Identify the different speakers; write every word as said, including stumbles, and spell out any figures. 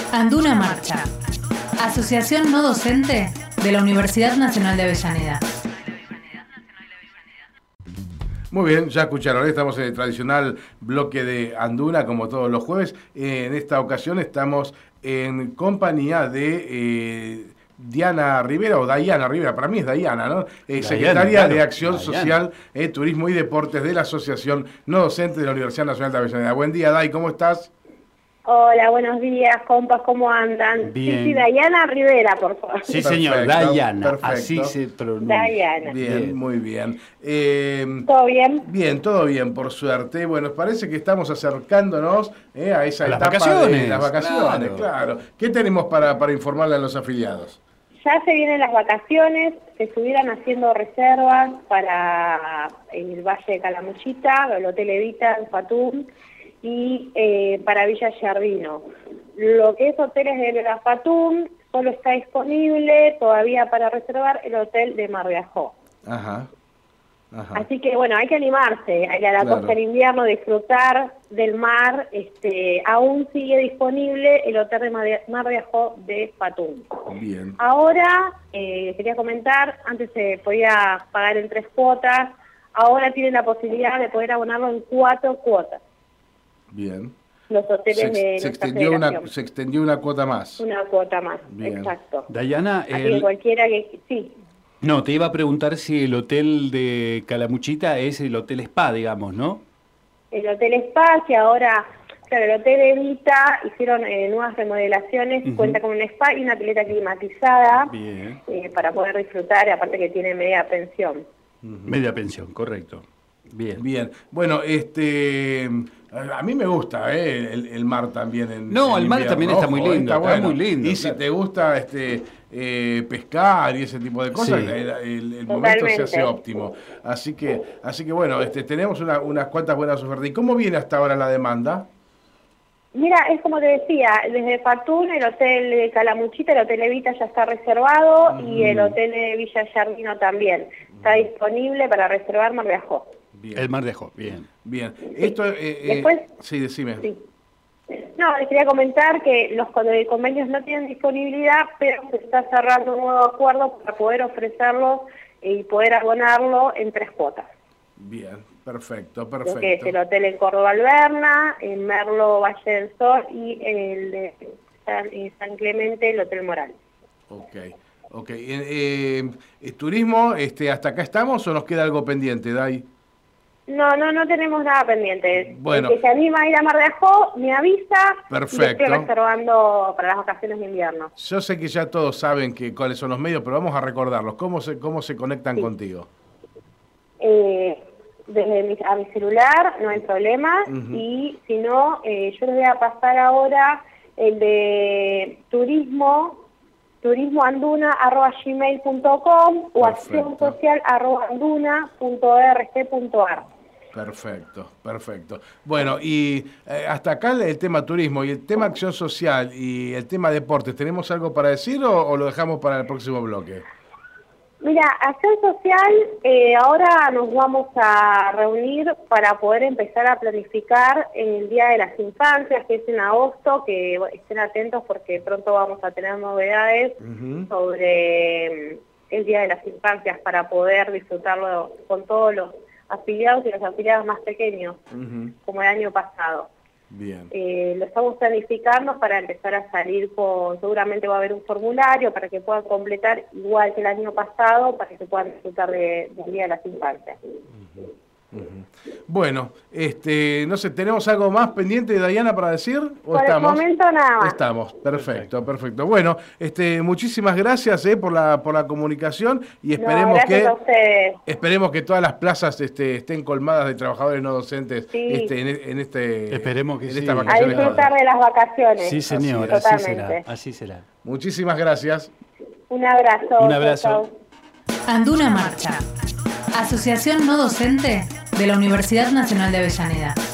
Speaker 1: Anduna Marcha, Asociación No Docente de la Universidad Nacional de Avellaneda.
Speaker 2: Muy bien, ya escucharon, estamos en el tradicional bloque de Anduna, como todos los jueves. En esta ocasión estamos en compañía de eh, Diana Rivera, o Dayana Rivera, para mí es Dayana, ¿no? Eh,
Speaker 3: Dayana,
Speaker 2: secretaria
Speaker 3: claro,
Speaker 2: de Acción
Speaker 3: Dayana.
Speaker 2: Social, eh, Turismo y Deportes de la Asociación No Docente de la Universidad Nacional de Avellaneda. Buen día, Day, ¿cómo estás?
Speaker 4: Hola, buenos días, compas, ¿cómo andan?
Speaker 3: Bien.
Speaker 4: Sí, sí, Dayana Rivera, por favor.
Speaker 3: Sí, señor,
Speaker 2: Perfecto,
Speaker 3: Dayana,
Speaker 2: perfecto.
Speaker 3: así se pronuncia.
Speaker 4: Dayana.
Speaker 2: Bien,
Speaker 3: Bien.
Speaker 2: muy bien. Eh,
Speaker 4: ¿Todo bien?
Speaker 2: Bien, todo bien, por suerte. Bueno, parece que estamos acercándonos eh, a esa
Speaker 3: A las
Speaker 2: etapa
Speaker 3: vacaciones,
Speaker 2: de las vacaciones,
Speaker 3: claro.
Speaker 2: claro. ¿Qué tenemos para, para informarle a los afiliados?
Speaker 4: Ya se vienen las vacaciones, se estuvieran haciendo reservas para el Valle de Calamuchita, el Hotel Evita en Fatum y eh, para Villa Giardino. Lo que es hoteles de la Fatum, solo está disponible todavía para reservar el hotel de Mar de Ajó.
Speaker 2: Ajá. Ajá.
Speaker 4: Así que bueno, hay que animarse a ir a la
Speaker 2: Claro.
Speaker 4: costa en invierno, disfrutar del mar. Este, aún sigue disponible el hotel de Mar de, Mar de Ajó de Fatum.
Speaker 2: Bien.
Speaker 4: Ahora, eh, quería comentar, antes se podía pagar en tres cuotas, ahora tienen la posibilidad de poder abonarlo en cuatro cuotas,
Speaker 2: Bien.
Speaker 4: los hoteles
Speaker 2: Se,
Speaker 4: de
Speaker 2: se
Speaker 4: nuestra
Speaker 2: extendió una,
Speaker 4: federación.
Speaker 2: se extendió una cuota más.
Speaker 4: Una cuota más,
Speaker 2: Bien.
Speaker 4: exacto.
Speaker 3: Dayana,
Speaker 4: Así que
Speaker 3: el-
Speaker 4: cualquiera que... Sí.
Speaker 3: no, te iba a preguntar si el hotel de Calamuchita es el hotel spa, digamos, ¿no?
Speaker 4: El Hotel Spa, que ahora, claro, el Hotel Evita hicieron eh, nuevas remodelaciones,
Speaker 3: Ujú.
Speaker 4: cuenta con un spa y una pileta climatizada
Speaker 3: Bien.
Speaker 4: eh, para poder disfrutar, y aparte que tiene media pensión.
Speaker 3: Media pensión, correcto. Bien.
Speaker 2: Bien. Bueno, este... A mí me gusta eh, el, el mar también. En,
Speaker 3: No,
Speaker 2: en
Speaker 3: el mar
Speaker 2: invierno.
Speaker 3: también está muy
Speaker 2: Ojo,
Speaker 3: lindo, está muy lindo,
Speaker 2: Y si
Speaker 3: claro.
Speaker 2: te gusta este eh, pescar y ese tipo de cosas,
Speaker 3: Sí.
Speaker 2: el, el- el momento se
Speaker 4: Totalmente.
Speaker 2: hace óptimo. Así que, así que bueno, este, tenemos una- unas cuantas buenas ofertas. ¿Y cómo viene hasta ahora la demanda?
Speaker 4: Mira, es como te decía, desde Fatum, el Hotel de Calamuchita, el Hotel Evita ya está reservado y el Hotel de Villa Giardino también. Está disponible para reservar Mar de Ajó.
Speaker 2: Bien.
Speaker 3: El Mar de Ajó, bien.
Speaker 2: Bien. Esto, eh, eh,
Speaker 4: Después-
Speaker 2: sí, decime.
Speaker 4: Sí. No, les quería comentar que los con- convenios no tienen disponibilidad, pero se está cerrando un nuevo acuerdo para poder ofrecerlo y poder abonarlo en tres cuotas.
Speaker 2: Bien, perfecto,
Speaker 4: Lo que es el
Speaker 2: perfecto.
Speaker 4: hotel en Córdoba Alberna, en Merlo Valle del Sol y el de San, en San Clemente, el Hotel Moral.
Speaker 2: Ok, ok. Eh, eh, ¿Turismo, este, hasta acá estamos o nos queda algo pendiente, Day?
Speaker 4: No, no, no tenemos nada pendiente.
Speaker 2: Bueno.
Speaker 4: El que se anima a ir a Mar de Ajó me avisa y le
Speaker 2: Perfecto.
Speaker 4: estoy reservando para las vacaciones de invierno.
Speaker 2: Yo sé que ya todos saben que, cuáles son los medios, pero vamos a recordarlos. ¿Cómo se, cómo se conectan
Speaker 4: Sí.
Speaker 2: contigo?
Speaker 4: Eh, desde mi, a mi celular no hay problema.
Speaker 2: Ujú.
Speaker 4: Y si no, eh, yo les voy a pasar ahora el de turismo, turismoanduna arroba gmail punto com o
Speaker 2: Perfecto.
Speaker 4: acción social arroba anduna punto org punto ar.
Speaker 2: Perfecto, perfecto. Bueno, y eh, hasta acá el, el tema turismo y el tema acción social y el tema deportes, ¿tenemos algo para decir o, o lo dejamos para el próximo bloque?
Speaker 4: Mira, Acción Social, eh, ahora nos vamos a reunir para poder empezar a planificar el Día de las Infancias, que es en agosto, que bueno, estén atentos porque pronto vamos a tener novedades
Speaker 2: Ujú.
Speaker 4: sobre mm, el Día de las Infancias para poder disfrutarlo con todos los afiliados y los afiliados más pequeños,
Speaker 2: Ujú.
Speaker 4: como el año pasado.
Speaker 2: Bien.
Speaker 4: Eh, lo estamos planificando para empezar a salir con, seguramente va a haber un formulario para que puedan completar igual que el año pasado, para que puedan disfrutar de- del Día de las Infancias.
Speaker 2: Bueno, este, no sé, ¿tenemos algo más pendiente, Dayana, para decir? ¿O
Speaker 4: Por el
Speaker 2: estamos?
Speaker 4: momento nada más.
Speaker 2: Estamos, perfecto, perfecto. Bueno, este, muchísimas gracias eh, por la por la comunicación y
Speaker 4: No,
Speaker 2: esperemos
Speaker 4: gracias
Speaker 2: que
Speaker 4: a ustedes.
Speaker 2: esperemos que todas las plazas este, estén colmadas de trabajadores no docentes
Speaker 4: Sí.
Speaker 2: este, en, en este
Speaker 3: Esperemos que
Speaker 2: en
Speaker 3: sí.
Speaker 2: estas
Speaker 4: A
Speaker 2: vacaciones.
Speaker 4: disfrutar de las vacaciones.
Speaker 3: Sí, señor,
Speaker 2: Así
Speaker 3: así, será.
Speaker 4: Totalmente.
Speaker 3: Así será.
Speaker 2: Muchísimas gracias.
Speaker 4: Un abrazo.
Speaker 3: Un abrazo.
Speaker 4: Chau, chau.
Speaker 1: Anduna Marcha, Asociación No Docente de la Universidad Nacional de Avellaneda.